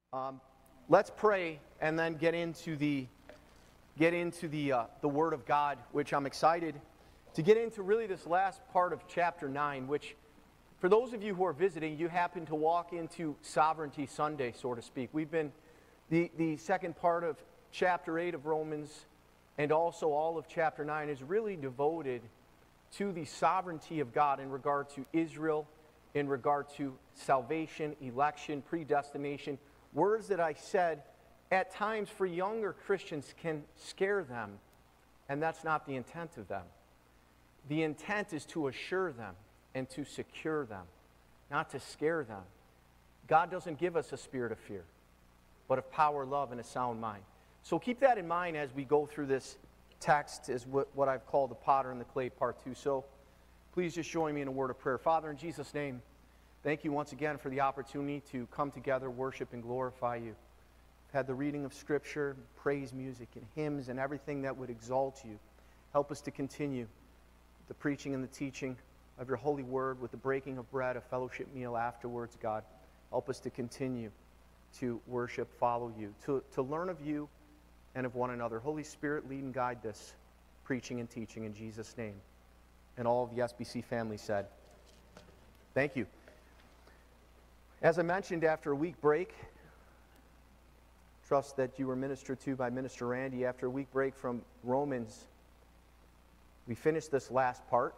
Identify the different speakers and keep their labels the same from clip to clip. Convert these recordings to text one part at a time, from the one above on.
Speaker 1: Let's pray and then get into the Word of God, which I'm excited to get into really this last part of chapter 9, which for those of you who are visiting, you happen to walk into Sovereignty Sunday, so to speak. We've been, the second part of chapter 8 of Romans and also all of chapter 9 is really devoted to the sovereignty of God in regard to Israel, in regard to salvation, election, predestination. Words that I said at times for younger Christians can scare them, and that's not the intent of them. The intent is to assure them and to secure them, not to scare them. God doesn't give us a spirit of fear, but of power, love, and a sound mind. So keep that in mind as we go through this text, is what I've called the potter and the clay part 2. So please just join me in a word of prayer. Father, in Jesus' name, thank you once again for the opportunity to come together, worship, and glorify you. We've had the reading of Scripture, praise music, and hymns, and everything that would exalt you. Help us to continue the preaching and the teaching of your holy word with the breaking of bread, a fellowship meal afterwards, God. Help us to continue to worship, follow you, to learn of you and of one another. Holy Spirit, lead and guide this preaching and teaching in Jesus' name. And all of the SBC family said, thank you. As I mentioned, after a week break, trust that you were ministered to by Minister Randy. After a week break from Romans, we finished this last part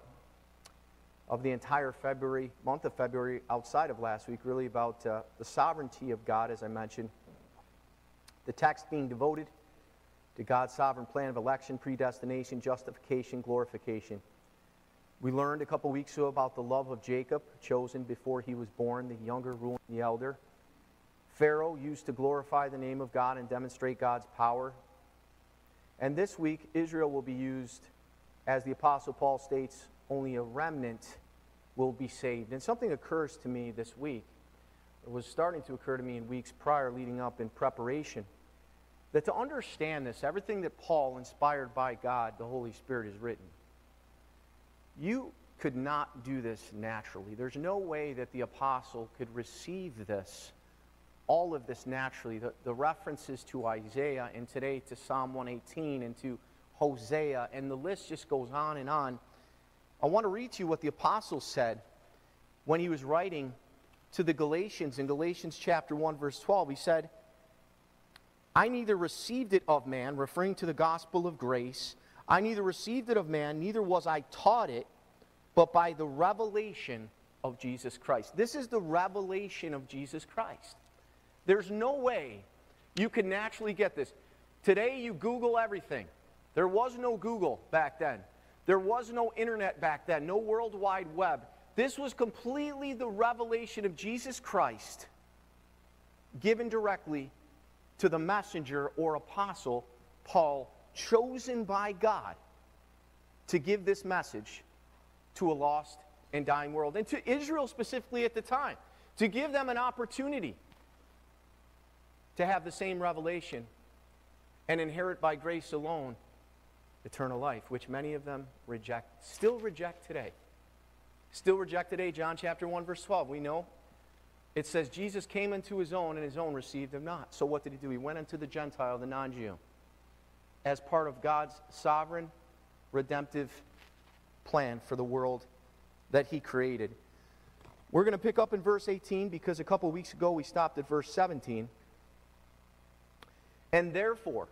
Speaker 1: of the entire month of February, outside of last week, really about the sovereignty of God, as I mentioned. The text being devoted to God's sovereign plan of election, predestination, justification, glorification. We learned a couple weeks ago about the love of Jacob, chosen before he was born, the younger ruling the elder. Pharaoh used to glorify the name of God and demonstrate God's power. And this week, Israel will be used, as the Apostle Paul states, only a remnant will be saved. And something occurs to me this week. It was starting to occur to me in weeks prior, leading up in preparation, that to understand this, everything that Paul, inspired by God, the Holy Spirit, has written, you could not do this naturally. There's no way that the apostle could receive this, all of this naturally. The references to Isaiah, and today to Psalm 118 and to Hosea, and the list just goes on and on. I want to read to you what the apostle said when he was writing to the Galatians in Galatians chapter 1, verse 12. He said, I neither received it of man, referring to the gospel of grace. I neither received it of man, neither was I taught it, but by the revelation of Jesus Christ. This is the revelation of Jesus Christ. There's no way you can naturally get this. Today you Google everything. There was no Google back then. There was no internet back then, no World Wide Web. This was completely the revelation of Jesus Christ given directly to the messenger or apostle, Paul, chosen by God to give this message to a lost and dying world, and to Israel specifically at the time, to give them an opportunity to have the same revelation and inherit by grace alone eternal life, which many of them still reject today. Still reject today. John chapter 1, verse 12, we know. It says, Jesus came unto his own, and his own received him not. So what did he do? He went unto the Gentile, the non-Jew, as part of God's sovereign, redemptive plan for the world that he created. We're going to pick up in verse 18, because a couple weeks ago we stopped at verse 17. And therefore,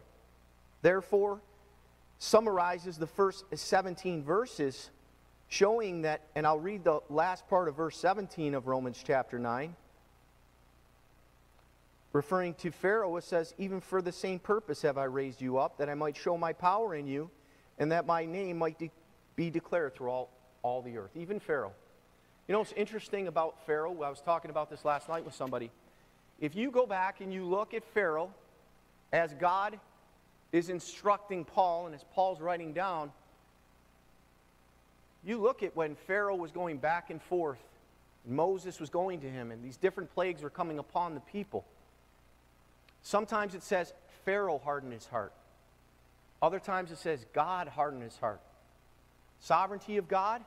Speaker 1: summarizes the first 17 verses, showing that, and I'll read the last part of verse 17 of Romans chapter 9. Referring to Pharaoh, it says, even for the same purpose have I raised you up, that I might show my power in you, and that my name might be declared through all the earth. Even Pharaoh. You know what's interesting about Pharaoh? I was talking about this last night with somebody. If you go back and you look at Pharaoh, as God is instructing Paul, and as Paul's writing down, you look at when Pharaoh was going back and forth, and Moses was going to him, and these different plagues were coming upon the people. Sometimes it says Pharaoh hardened his heart. Other times it says God hardened his heart. Sovereignty of God,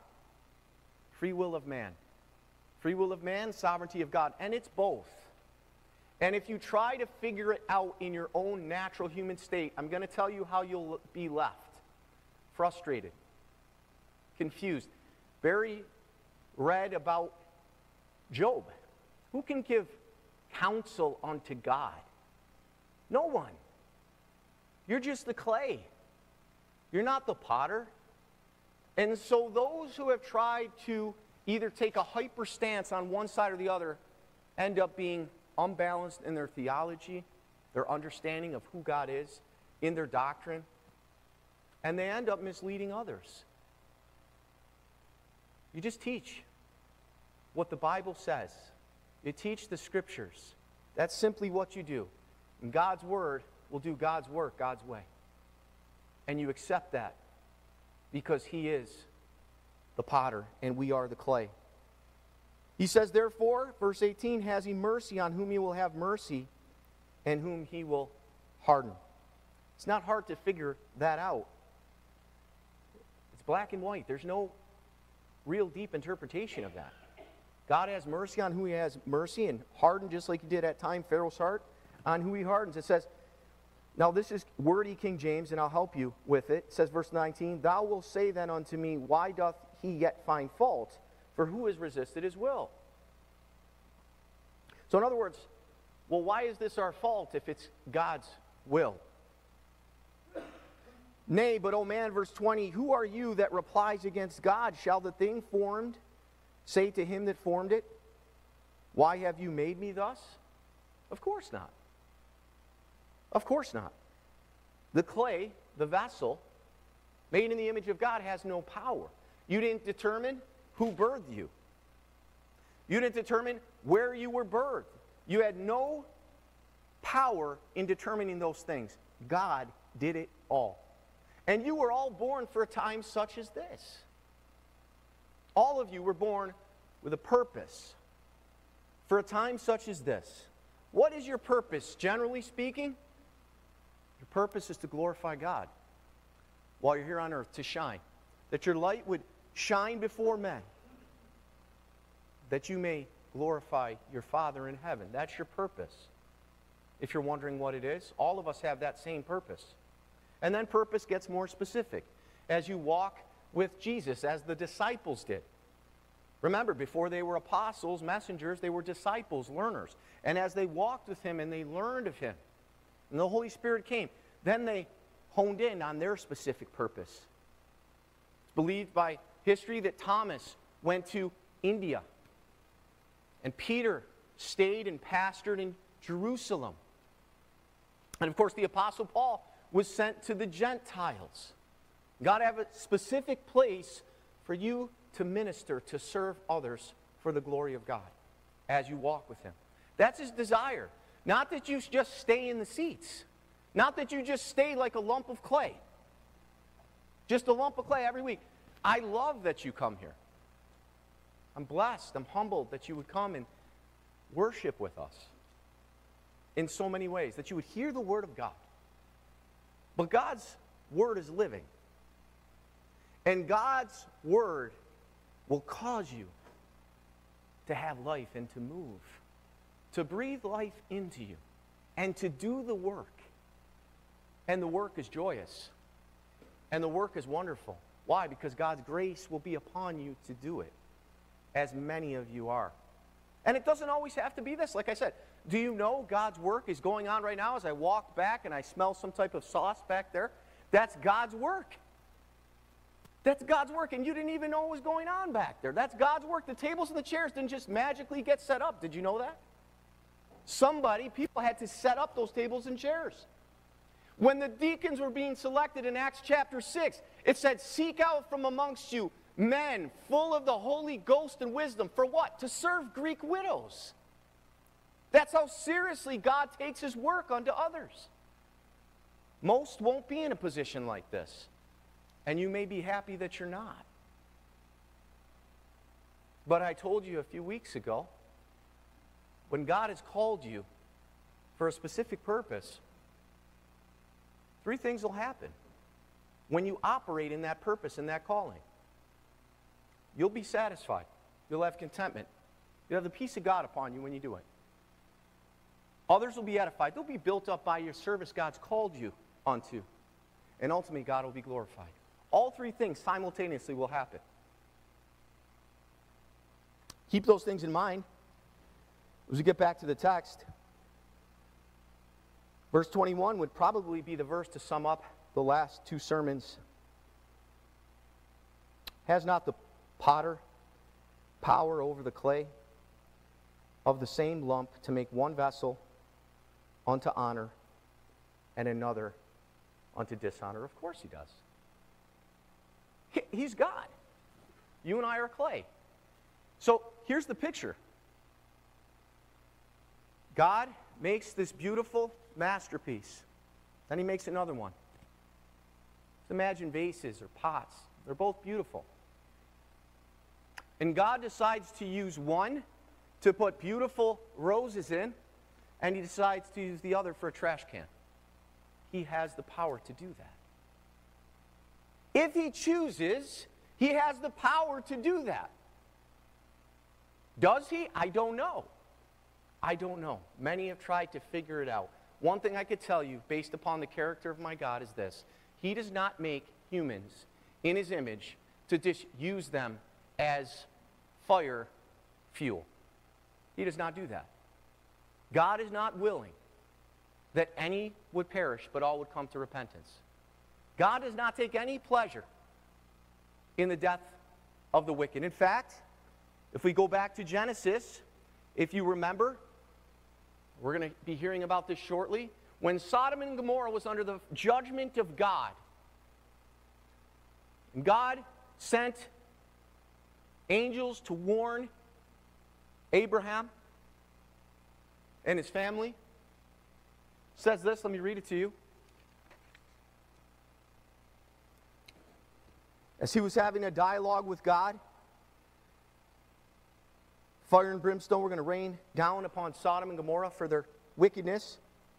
Speaker 1: free will of man. Free will of man, sovereignty of God. And it's both. And if you try to figure it out in your own natural human state, I'm going to tell you how you'll be left. Frustrated, confused. Barry read about Job. Who can give counsel unto God? No one. You're just the clay. You're not the potter. And so those who have tried to either take a hyper stance on one side or the other end up being unbalanced in their theology, their understanding of who God is, in their doctrine, and they end up misleading others. You just teach what the Bible says. You teach the Scriptures. That's simply what you do. And God's Word will do God's work God's way. And you accept that because He is the potter and we are the clay. He says, therefore, verse 18, has He mercy on whom He will have mercy and whom He will harden. It's not hard to figure that out. It's black and white. There's no real deep interpretation of that. God has mercy on who He has mercy and harden, just like He did at time Pharaoh's heart, on who He hardens. It says, now this is wordy King James, and I'll help you with it. It says, verse 19, thou wilt say then unto me, why doth he yet find fault? For who has resisted His will? So in other words, well, why is this our fault if it's God's will? Nay, but, O man, verse 20, who are you that replies against God? Shall the thing formed say to him that formed it, why have you made me thus? Of course not. Of course not. The clay, the vessel, made in the image of God has no power. You didn't determine who birthed you. You didn't determine where you were birthed. You had no power in determining those things. God did it all. And you were all born for a time such as this. All of you were born with a purpose for a time such as this. What is your purpose, generally speaking? Your purpose is to glorify God while you're here on earth, to shine. That your light would shine before men, that you may glorify your Father in heaven. That's your purpose. If you're wondering what it is, all of us have that same purpose. And then purpose gets more specific as you walk with Jesus, as the disciples did. Remember, before they were apostles, messengers, they were disciples, learners. And as they walked with Him and they learned of Him, and the Holy Spirit came, then they honed in on their specific purpose. It's believed by history that Thomas went to India, and Peter stayed and pastored in Jerusalem. And of course, the Apostle Paul was sent to the Gentiles. God have a specific place for you to minister, to serve others for the glory of God as you walk with Him. That's His desire. Not that you just stay in the seats. Not that you just stay like a lump of clay. Just a lump of clay every week. I love that you come here. I'm blessed. I'm humbled that you would come and worship with us in so many ways, that you would hear the Word of God. But God's Word is living. And God's Word will cause you to have life and to move, to breathe life into you, and to do the work. And the work is joyous. And the work is wonderful. Why? Because God's grace will be upon you to do it, as many of you are. And it doesn't always have to be this. Like I said, do you know God's work is going on right now as I walk back and I smell some type of sauce back there? That's God's work. That's God's work, and you didn't even know what was going on back there. That's God's work. The tables and the chairs didn't just magically get set up. Did you know that? People had to set up those tables and chairs. When the deacons were being selected in Acts chapter 6, it said, seek out from amongst you men full of the Holy Ghost and wisdom. For what? To serve Greek widows. That's how seriously God takes His work unto others. Most won't be in a position like this. And you may be happy that you're not. But I told you a few weeks ago, when God has called you for a specific purpose, 3 things will happen when you operate in that purpose, in that calling. You'll be satisfied. You'll have contentment. You'll have the peace of God upon you when you do it. Others will be edified. They'll be built up by your service God's called you unto. And ultimately, God will be glorified. All three things simultaneously will happen. Keep those things in mind as we get back to the text. Verse 21 would probably be the verse to sum up the last two sermons. Has not the potter power over the clay of the same lump to make one vessel unto honor and another unto dishonor? Of course he does. He's God. You and I are clay. So here's the picture. God makes this beautiful masterpiece. Then he makes another one. Just imagine vases or pots. They're both beautiful. And God decides to use one to put beautiful roses in, and he decides to use the other for a trash can. He has the power to do that. If he chooses, he has the power to do that. Does he? I don't know. I don't know. Many have tried to figure it out. One thing I could tell you, based upon the character of my God, is this. He does not make humans in his image to just use them as fire fuel. He does not do that. God is not willing that any would perish, but all would come to repentance. God does not take any pleasure in the death of the wicked. In fact, if we go back to Genesis, if you remember, we're going to be hearing about this shortly, when Sodom and Gomorrah was under the judgment of God, and God sent angels to warn Abraham and his family. It says this, let me read it to you. As he was having a dialogue with God, fire and brimstone were going to rain down upon Sodom and Gomorrah for their wickedness.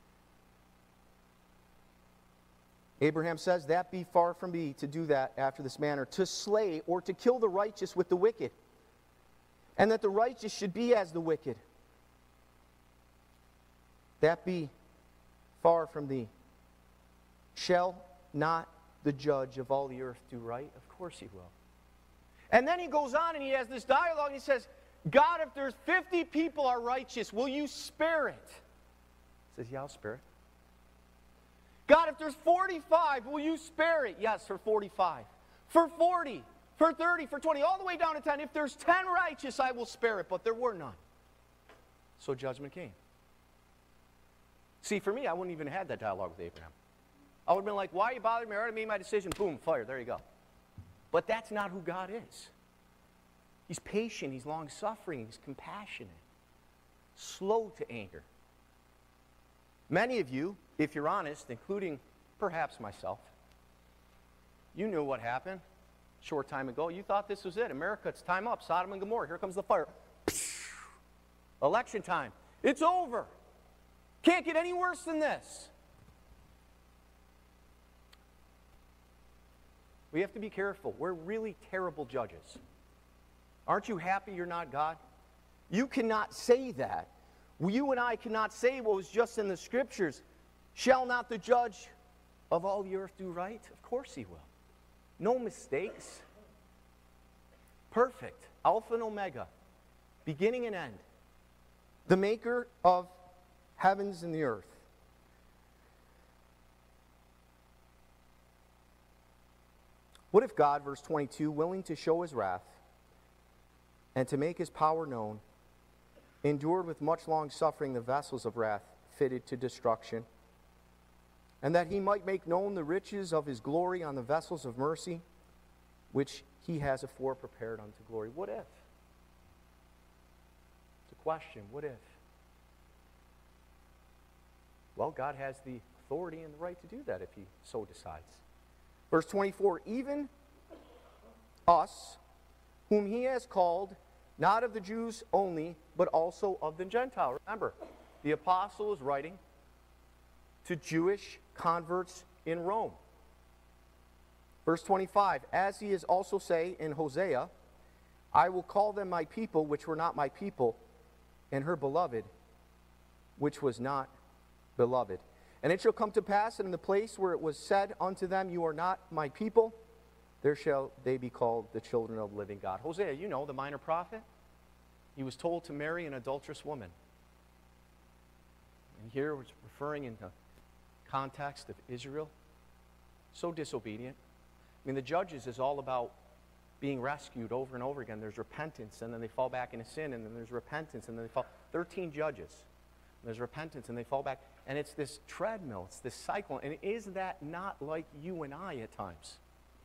Speaker 1: Abraham says, that be far from me to do that after this manner, to slay or to kill the righteous with the wicked, and that the righteous should be as the wicked. That be far from thee. Shall not the judge of all the earth do right? Of course he will. And then he goes on and he has this dialogue and he says, God, if there's 50 people are righteous, will you spare it? He says, yeah, I'll spare it. God, if there's 45, will you spare it? Yes, for 45. For 40, for 30, for 20, all the way down to 10. If there's 10 righteous, I will spare it. But there were none. So judgment came. See, for me, I wouldn't even have had that dialogue with Abraham. I would have been like, why are you bothering me? I already made my decision. Boom, fire. There you go. But that's not who God is. He's patient. He's long-suffering. He's compassionate. Slow to anger. Many of you, if you're honest, including perhaps myself, you knew what happened a short time ago. You thought this was it. America, it's time up. Sodom and Gomorrah. Here comes the fire. Election time. It's over. Can't get any worse than this. We have to be careful. We're really terrible judges. Aren't you happy you're not God? You cannot say that. You and I cannot say what was just in the Scriptures. Shall not the judge of all the earth do right? Of course he will. No mistakes. Perfect. Alpha and Omega. Beginning and end. The maker of heavens and the earth. What if God, verse 22, willing to show his wrath and to make his power known, endured with much long suffering the vessels of wrath fitted to destruction, and that he might make known the riches of his glory on the vessels of mercy, which he has afore prepared unto glory? What if? It's a question. What if? Well, God has the authority and the right to do that if he so decides. Verse 24, even us, whom he has called, not of the Jews only, but also of the Gentiles. Remember, the apostle is writing to Jewish converts in Rome. Verse 25, as he is also say in Hosea, I will call them my people, which were not my people, and her beloved, which was not beloved. And it shall come to pass that in the place where it was said unto them, you are not my people, there shall they be called the children of the living God. Hosea, you know, the minor prophet, he was told to marry an adulterous woman. And here it's referring in the context of Israel. So disobedient. I mean, the Judges is all about being rescued over and over again. There's repentance, and then they fall back into sin, and then there's repentance, and then they fall. 13 Judges. There's repentance, and they fall back. And it's this treadmill. It's this cycle. And is that not like you and I at times?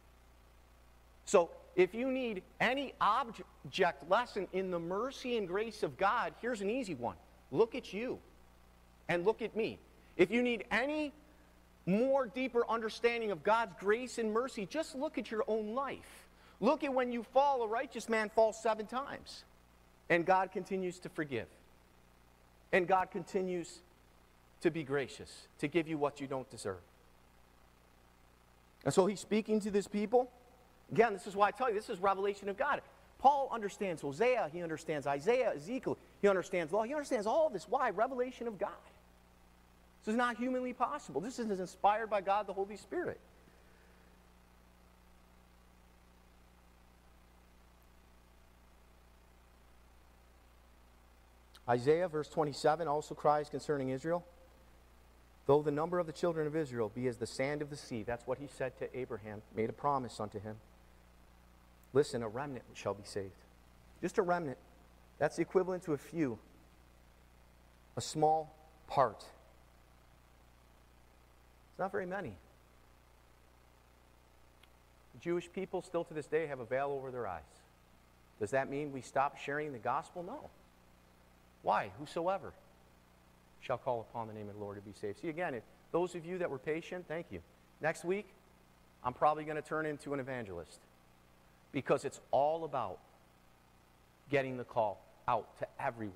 Speaker 1: So if you need any object lesson in the mercy and grace of God, here's an easy one. Look at you and look at me. If you need any more deeper understanding of God's grace and mercy, just look at your own life. Look at when you fall, a righteous man falls 7 times. And God continues to forgive. And God continues to be gracious, to give you what you don't deserve. And so he's speaking to this people. Again, this is why I tell you, this is revelation of God. Paul understands Hosea, he understands Isaiah, Ezekiel, he understands law, he understands all of this. Why? Revelation of God. This is not humanly possible. This is inspired by God, the Holy Spirit. Isaiah, verse 27, also cries concerning Israel. Though the number of the children of Israel be as the sand of the sea, that's what he said to Abraham, made a promise unto him. Listen, a remnant shall be saved. Just a remnant. That's the equivalent to a few. A small part. It's not very many. The Jewish people still to this day have a veil over their eyes. Does that mean we stop sharing the gospel? No. Why? Whosoever shall call upon the name of the Lord to be saved. See, again, those of you that were patient, thank you. Next week, I'm probably going to turn into an evangelist because it's all about getting the call out to everyone.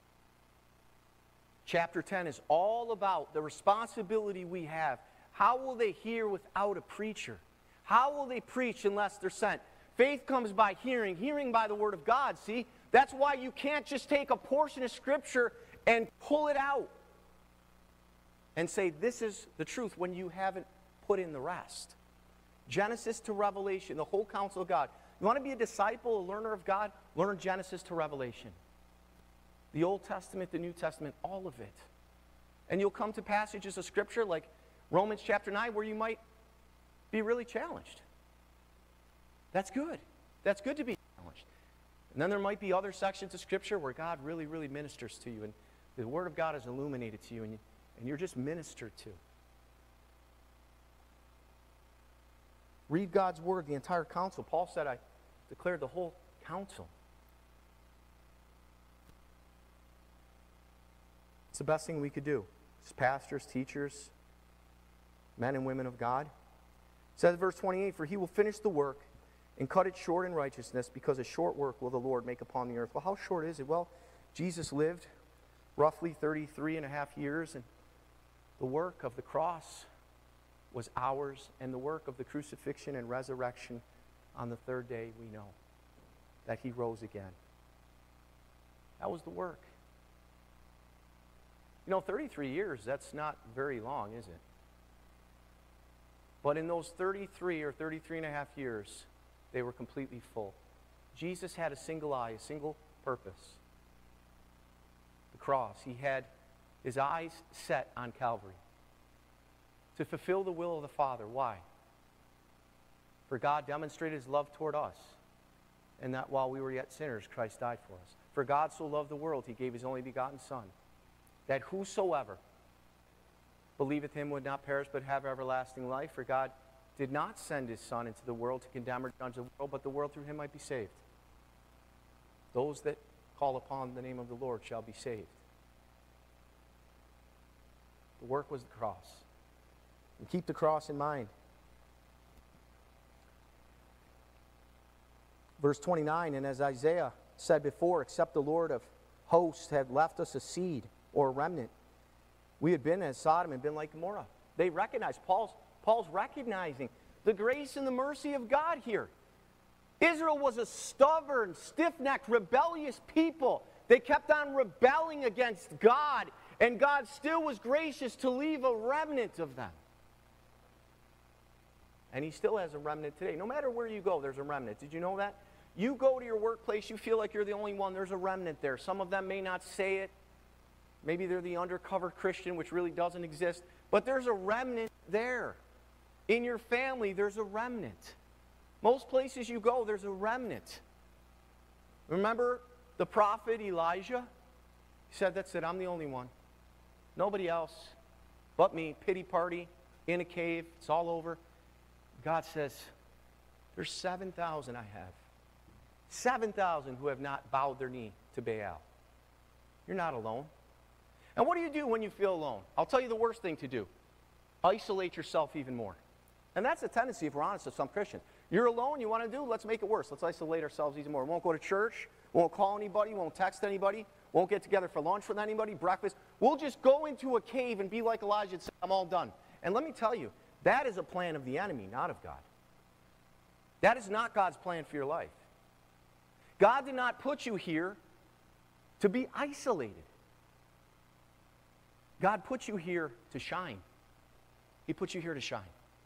Speaker 1: Chapter 10 is all about the responsibility we have. How will they hear without a preacher? How will they preach unless they're sent? Faith comes by hearing, hearing by the word of God, see? That's why you can't just take a portion of Scripture and pull it out and say, this is the truth, when you haven't put in the rest. Genesis to Revelation, the whole counsel of God. You want to be a disciple, a learner of God? Learn Genesis to Revelation. The Old Testament, the New Testament, all of it. And you'll come to passages of Scripture like Romans chapter 9 where you might be really challenged. That's good. That's good to be challenged. And then there might be other sections of Scripture where God really, really ministers to you, and the Word of God is illuminated to you, and you're just ministered to. Read God's Word, the entire counsel. Paul said, I declared the whole counsel. It's the best thing we could do as pastors, teachers, men and women of God. It says, verse 28, for he will finish the work and cut it short in righteousness, because a short work will the Lord make upon the earth. Well, how short is it? Well, Jesus lived roughly 33 and a half years, and the work of the cross was ours, and the work of the crucifixion and resurrection on the third day, we know that he rose again. That was the work. You know, 33 years, that's not very long, is it? But in those 33 or 33 and a half years, they were completely full. Jesus had a single eye, a single purpose. The cross. He had his eyes set on Calvary to fulfill the will of the Father. Why? For God demonstrated his love toward us, and that while we were yet sinners, Christ died for us. For God so loved the world, he gave his only begotten Son, that whosoever believeth him would not perish but have everlasting life. For God did not send his Son into the world to condemn or judge the world, but the world through him might be saved. Those that call upon the name of the Lord shall be saved. The work was the cross. And keep the cross in mind. Verse 29, and as Isaiah said before, except the Lord of hosts had left us a seed or a remnant, we had been as Sodom and been like Gomorrah. They recognized, Paul's recognizing the grace and the mercy of God here. Israel was a stubborn, stiff-necked, rebellious people. They kept on rebelling against God, And God still was gracious to leave a remnant of them. And he still has a remnant today. No matter where you go, there's a remnant. Did you know that? You go to your workplace, you feel like you're the only one. There's a remnant there. Some of them may not say it. Maybe they're the undercover Christian, which really doesn't exist. But there's a remnant there. In your family, there's a remnant. Most places you go, there's a remnant. Remember the prophet Elijah? He said, that's it, I'm the only one. Nobody else but me. Pity party in a cave. It's all over. God says, there's 7,000 I have. 7,000 who have not bowed their knee to Baal. You're not alone. And what do you do when you feel alone? I'll tell you the worst thing to do. Isolate yourself even more. And that's a tendency, if we're honest, of some Christians. You're alone, you want to do, let's make it worse. Let's isolate ourselves even more. We won't go to church, won't call anybody, won't text anybody, won't get together for lunch with anybody, breakfast. We'll just go into a cave and be like Elijah and say, I'm all done. And let me tell you, that is a plan of the enemy, not of God. That is not God's plan for your life. God did not put you here to be isolated. God put you here to shine. He put you here to shine.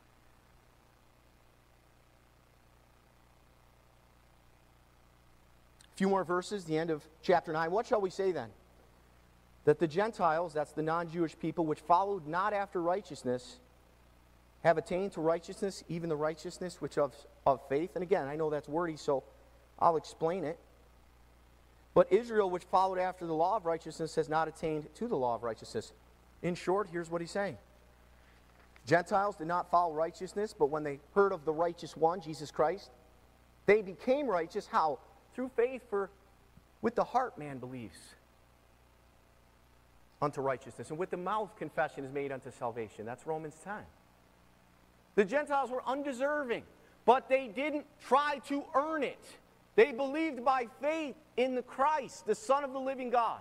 Speaker 1: A few more verses, the end of chapter 9. What shall we say then? That the Gentiles, that's the non-Jewish people, which followed not after righteousness, have attained to righteousness, even the righteousness which of faith. And again, I know that's wordy, so I'll explain it. But Israel, which followed after the law of righteousness, has not attained to the law of righteousness. In short, here's what he's saying. Gentiles did not follow righteousness, but when they heard of the righteous one, Jesus Christ, they became righteous. How? Through faith, for with the heart man believes unto righteousness, and with the mouth confession is made unto salvation. That's Romans 10. The Gentiles were undeserving, but they didn't try to earn it. They believed by faith in the Christ, the Son of the living God.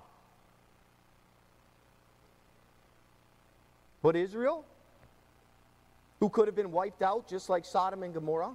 Speaker 1: But Israel, who could have been wiped out just like Sodom and Gomorrah,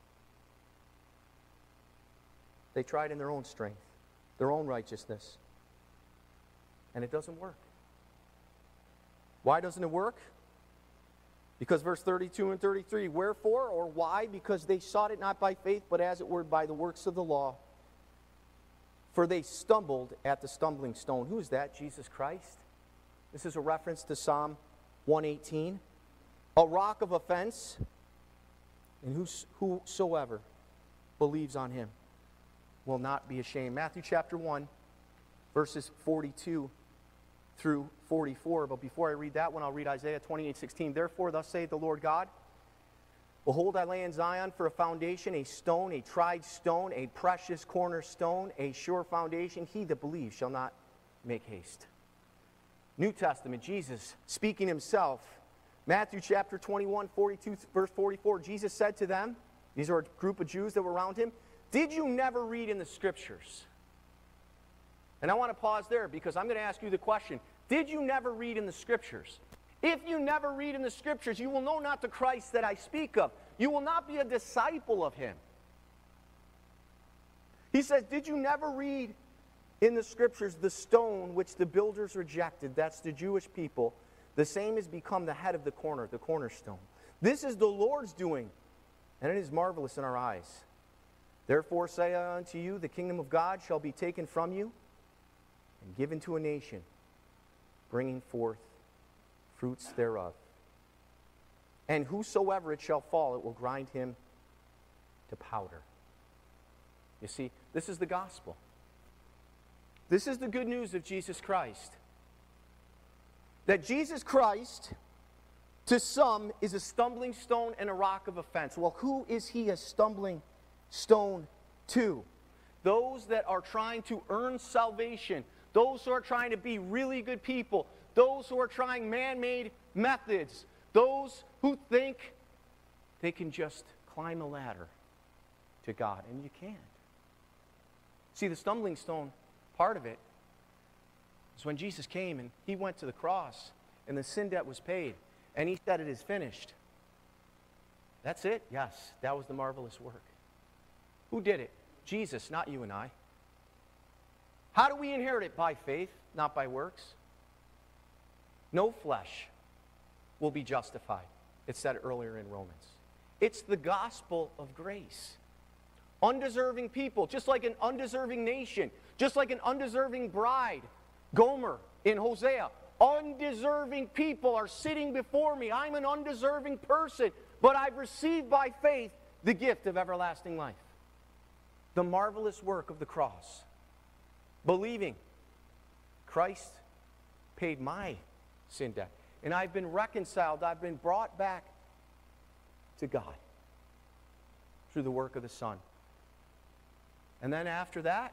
Speaker 1: they tried in their own strength, their own righteousness. And it doesn't work. Why doesn't it work? Because verse 32 and 33, wherefore or why? Because they sought it not by faith, but as it were by the works of the law. For they stumbled at the stumbling stone. Who is that? Jesus Christ. This is a reference to Psalm 118. A rock of offense, and whosoever believes on him will not be ashamed. Matthew chapter 1, verses 42 through 44. But before I read that one, I'll read Isaiah 28:16. Therefore, thus saith the Lord God, behold, I lay in Zion for a foundation, a stone, a tried stone, a precious cornerstone, a sure foundation. He that believes shall not make haste. New Testament, Jesus speaking himself. Matthew chapter 21, 42, verse 44. Jesus said to them, these are a group of Jews that were around him, did you never read in the Scriptures? And I want to pause there because I'm going to ask you the question. Did you never read in the Scriptures? If you never read in the Scriptures, you will know not the Christ that I speak of. You will not be a disciple of him. He says, did you never read in the Scriptures the stone which the builders rejected? That's the Jewish people. The same has become the head of the cornerstone. This is the Lord's doing, and it is marvelous in our eyes. Therefore say I unto you, the kingdom of God shall be taken from you and given to a nation, bringing forth fruits thereof. And whosoever it shall fall, it will grind him to powder. You see, this is the gospel. This is the good news of Jesus Christ. That Jesus Christ, to some, is a stumbling stone and a rock of offense. Well, who is he a stumbling stone to? Those that are trying to earn salvation. Those who are trying to be really good people. Those who are trying man-made methods. Those who think they can just climb a ladder to God. And you can't. See, the stumbling stone, part of it, is when Jesus came and he went to the cross and the sin debt was paid. And he said, it is finished. That's it? Yes, that was the marvelous work. Who did it? Jesus, not you and I. How do we inherit it? By faith, not by works. No flesh will be justified. It said earlier in Romans. It's the gospel of grace. Undeserving people, just like an undeserving nation, just like an undeserving bride, Gomer in Hosea. Undeserving people are sitting before me. I'm an undeserving person, but I've received by faith the gift of everlasting life. The marvelous work of the cross. Believing Christ paid my sin debt. And I've been reconciled, I've been brought back to God through the work of the Son. And then after that,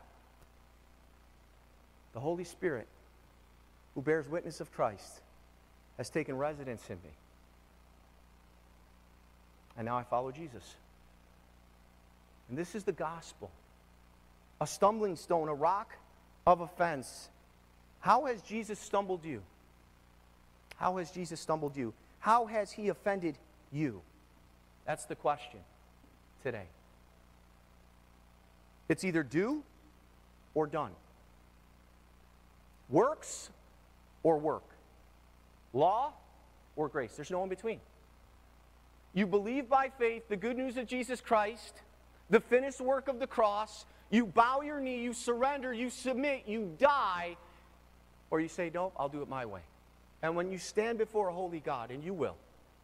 Speaker 1: the Holy Spirit, who bears witness of Christ, has taken residence in me. And now I follow Jesus. And this is the gospel. A stumbling stone, a rock of offense. How has Jesus stumbled you? How has Jesus stumbled you? How has he offended you? That's the question today. It's either do or done. Works or work. Law or grace. There's no in between. You believe by faith the good news of Jesus Christ, the finished work of the cross. You bow your knee, you surrender, you submit, you die, or you say, nope, I'll do it my way. And when you stand before a holy God, and you will,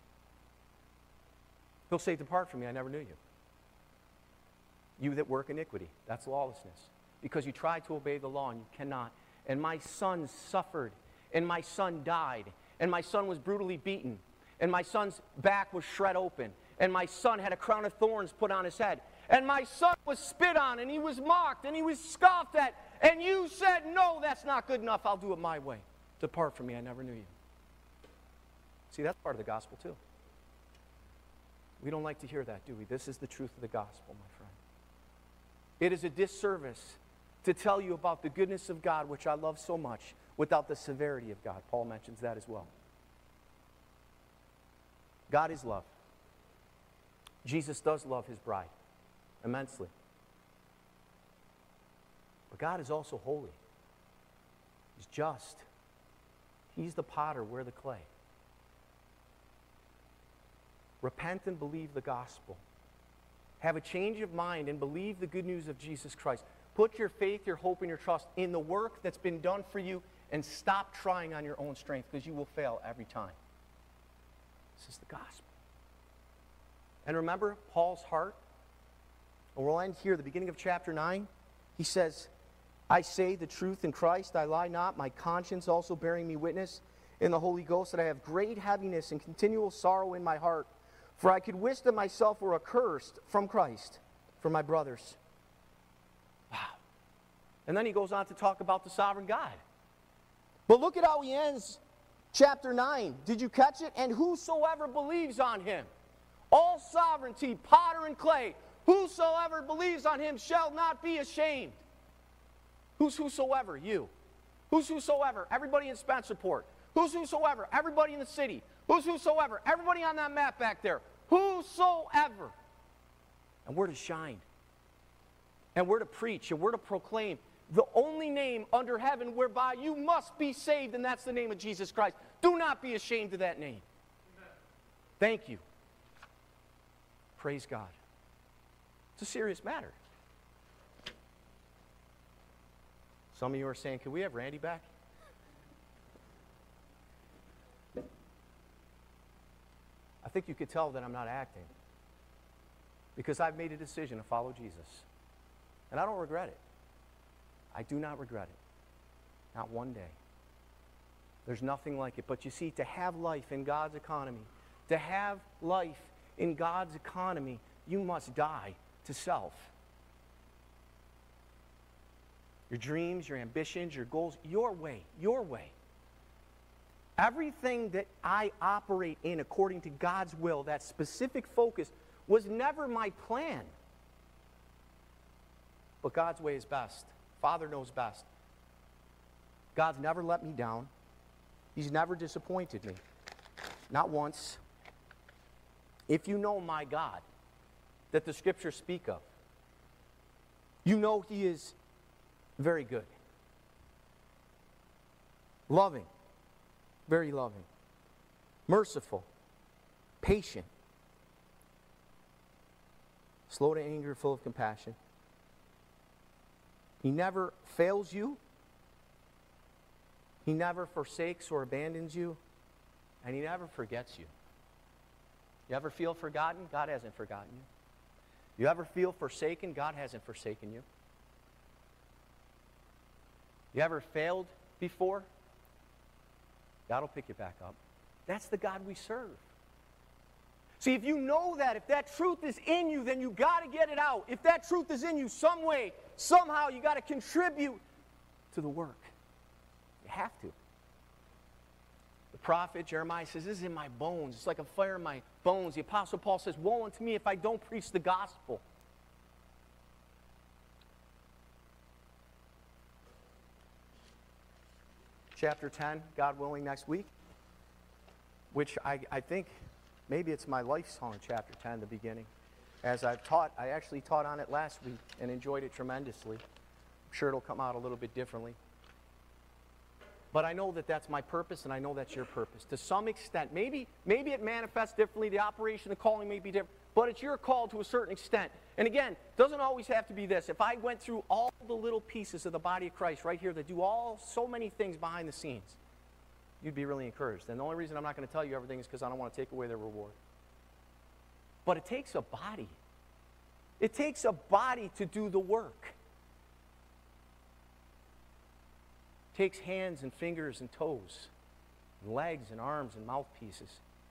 Speaker 1: he'll say, depart from me, I never knew you. You that work iniquity. That's lawlessness. Because you tried to obey the law and you cannot. And my son suffered, and my son died, and my son was brutally beaten, and my son's back was shred open, and my son had a crown of thorns put on his head, and my son was spit on, and he was mocked, and he was scoffed at, and you said, no, that's not good enough, I'll do it my way. Depart from me, I never knew you. See, that's part of the gospel too. We don't like to hear that, do we? This is the truth of the gospel, my friend. It is a disservice to tell you about the goodness of God, which I love so much, without the severity of God. Paul mentions that as well. God is love. Jesus does love his bride immensely. But God is also holy. He's just. He's the potter, we're the clay. Repent and believe the gospel. Have a change of mind and believe the good news of Jesus Christ. Put your faith, your hope, and your trust in the work that's been done for you, and stop trying on your own strength, because you will fail every time. This is the gospel. And remember Paul's heart? And we'll end here, the beginning of chapter 9. He says, I say the truth in Christ, I lie not, my conscience also bearing me witness in the Holy Ghost, that I have great heaviness and continual sorrow in my heart. For I could wish that myself were accursed from Christ for my brothers. Wow. And then he goes on to talk about the sovereign God. But look at how he ends chapter 9. Did you catch it? And whosoever believes on him, all sovereignty, potter and clay, whosoever believes on him shall not be ashamed. Who's whosoever? You. Who's whosoever? Everybody in Spencerport. Who's whosoever? Everybody in the city. Who's whosoever? Everybody on that map back there. Whosoever. And we're to shine. And we're to preach. And we're to proclaim the only name under heaven whereby you must be saved, and that's the name of Jesus Christ. Do not be ashamed of that name. Amen. Thank you. Praise God. It's a serious matter. Some of you are saying, can we have Randy back? I think you could tell that I'm not acting, because I've made a decision to follow Jesus. And I don't regret it. I do not regret it. Not one day. There's nothing like it. But you see, to have life in God's economy, to have life in God's economy, you must die to self. Your dreams, your ambitions, your goals, your way, your way. Everything that I operate in according to God's will, that specific focus, was never my plan. But God's way is best. Father knows best. God's never let me down. He's never disappointed me. Not once. If you know my God, that the Scriptures speak of, you know He is very good, loving, very loving, merciful, patient, slow to anger, full of compassion. He never fails you. He never forsakes or abandons you. And He never forgets you. You ever feel forgotten? God hasn't forgotten you. You ever feel forsaken? God hasn't forsaken you. You ever failed before? God will pick you back up. That's the God we serve. See, if you know that, if that truth is in you, then you got to get it out. If that truth is in you some way, somehow, you got to contribute to the work. You have to. The prophet Jeremiah says, this is in my bones. It's like a fire in my bones. The Apostle Paul says, woe unto me if I don't preach the gospel. Chapter 10, God willing, next week, which I think maybe it's my life song, chapter 10, the beginning. As I've taught, I actually taught on it last week and enjoyed it tremendously. I'm sure it'll come out a little bit differently. But I know that that's my purpose, and I know that's your purpose. To some extent, maybe it manifests differently. The operation, the calling may be different, but it's your call to a certain extent. And again, it doesn't always have to be this. If I went through all the little pieces of the body of Christ right here that do so many things behind the scenes, you'd be really encouraged. And the only reason I'm not going to tell you everything is because I don't want to take away their reward. But it takes a body. It takes a body to do the work. It takes hands and fingers and toes, and legs and arms and mouthpieces.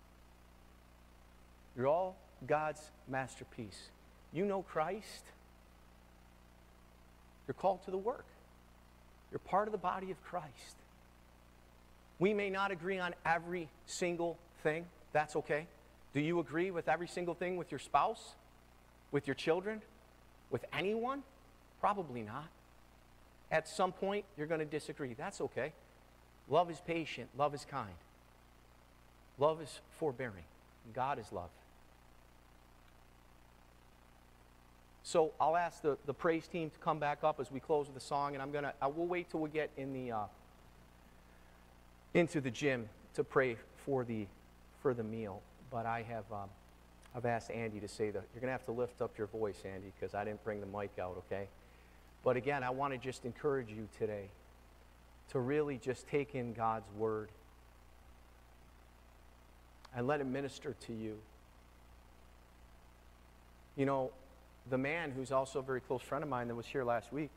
Speaker 1: You're all God's masterpiece. You know Christ. You're called to the work. You're part of the body of Christ. We may not agree on every single thing. That's okay. Do you agree with every single thing with your spouse? With your children? With anyone? Probably not. At some point, you're going to disagree. That's okay. Love is patient. Love is kind. Love is forbearing. God is love. So I'll ask the praise team to come back up as we close with the song, and we'll wait till we get in into the gym to pray for the meal. But I've asked Andy to say that you're going to have to lift up your voice, Andy, because I didn't bring the mic out, okay? But again, I want to just encourage you today to really just take in God's word and let it minister to you. You know, the man who's also a very close friend of mine that was here last week,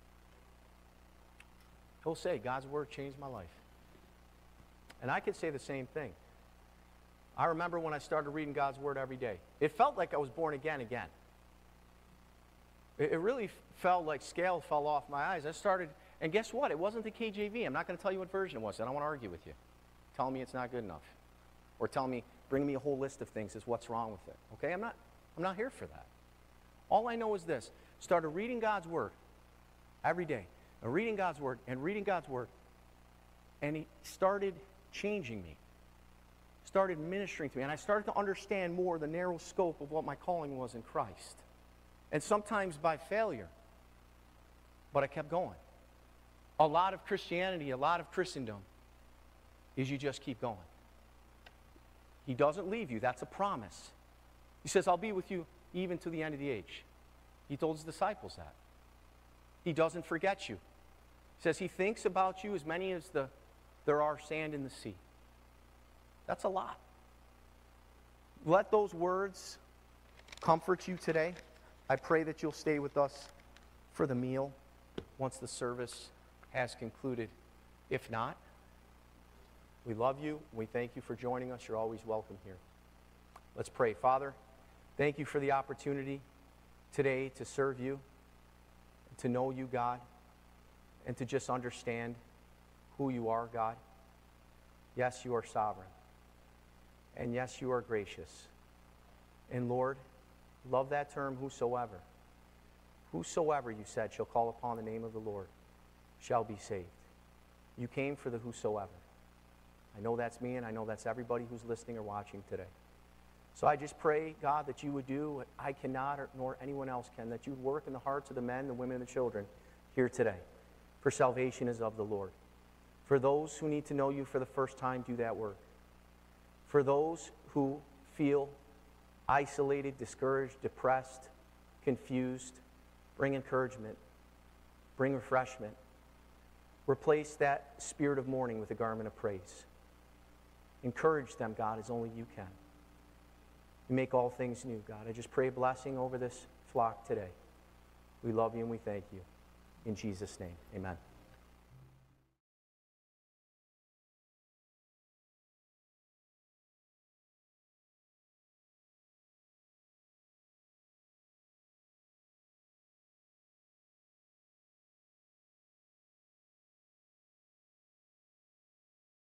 Speaker 1: he'll say, God's word changed my life. And I could say the same thing. I remember when I started reading God's word every day. It felt like I was born again. It really felt like scales fell off my eyes. I started, and guess what? It wasn't the KJV. I'm not going to tell you what version it was. I don't want to argue with you. Tell me it's not good enough. Or tell me, bring me a whole list of things is what's wrong with it. Okay? I'm not here for that. All I know is this. Started reading God's word every day. And reading God's word and reading God's word. And He started changing me. Started ministering to me. And I started to understand more the narrow scope of what my calling was in Christ. And sometimes by failure. But I kept going. A lot of Christianity, a lot of Christendom is you just keep going. He doesn't leave you. That's a promise. He says, I'll be with you even to the end of the age. He told His disciples that. He doesn't forget you. He says He thinks about you as many as there are sand in the sea. That's a lot. Let those words comfort you today. I pray that you'll stay with us for the meal once the service has concluded. If not, we love you. We thank you for joining us. You're always welcome here. Let's pray. Father, thank you for the opportunity today to serve you, to know you, God, and to just understand who you are, God. Yes, you are sovereign. And yes, you are gracious. And Lord, love that term, whosoever. Whosoever, you said, shall call upon the name of the Lord shall be saved. You came for the whosoever. I know that's me, and I know that's everybody who's listening or watching today. So I just pray, God, that you would do what I cannot nor anyone else can, that you would work in the hearts of the men, the women, and the children here today. For salvation is of the Lord. For those who need to know you for the first time, do that work. For those who feel isolated, discouraged, depressed, confused, bring encouragement, bring refreshment. Replace that spirit of mourning with a garment of praise. Encourage them, God, as only you can. You make all things new, God. I just pray a blessing over this flock today. We love you and we thank you. In Jesus' name, amen.